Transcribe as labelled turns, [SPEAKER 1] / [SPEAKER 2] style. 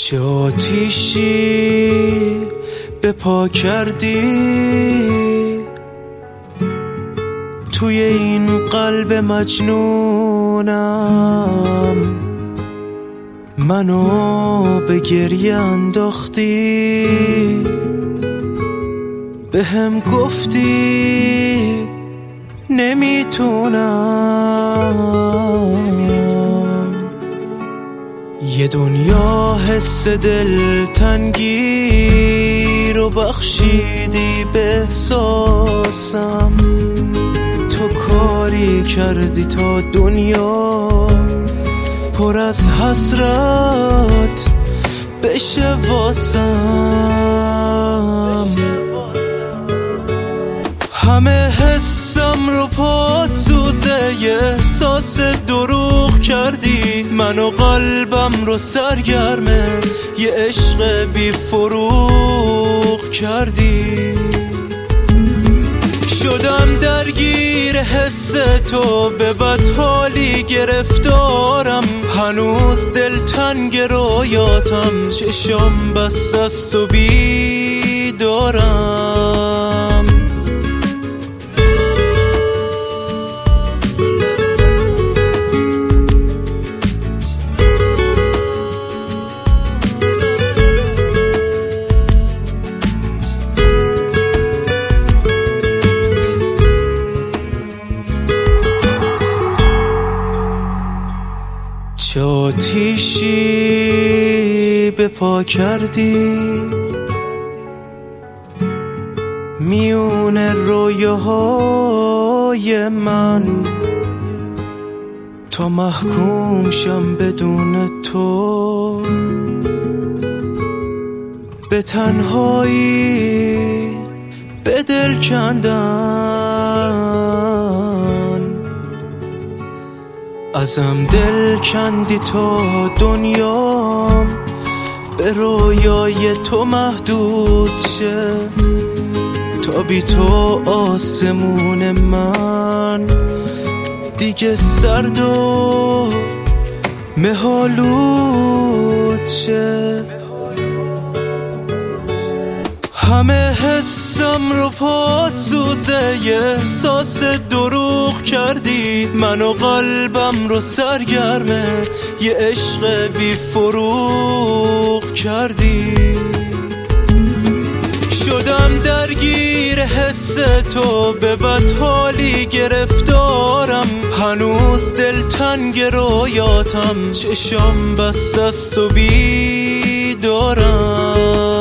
[SPEAKER 1] چه آتیشی به پا کردی توی این قلب مجنونم، منو به گریه انداختی، بهم گفتی نمیتونم. یه دنیا حس دلتنگی رو بخشیدی به احساسم، تو کاری کردی تا دنیا پر از حسرت بشه واسم. همه حسم رو پاسوزه یه احساس دروغ کردی، من و قلبم رو سرگرمه یه عشق بی فروغ کردی. شدم درگیر حس تو، به بدحالی گرفتارم، هنوز دلتنگ رویاتم، چشم بسته است و بیدارم. چه آتیشی به پا کردی میون رویاهای من، تا محکوم شم بدون تو به تنهایی به دل کندن. ازم دل کندی تا دنیام به رویای تو محدود شه، تا بی تو آسمون من دیگه سرد و مه‌آلود شه. همه حسم رو پاسوزه یه احساس دروغ کردی، من و قلبم رو سرگرمه یه عشق بی فروغ کردی. شدم درگیر حس تو، به بدحالی گرفتارم، هنوز دلتنگ رویاتم، چشم بسته است و بیدارم.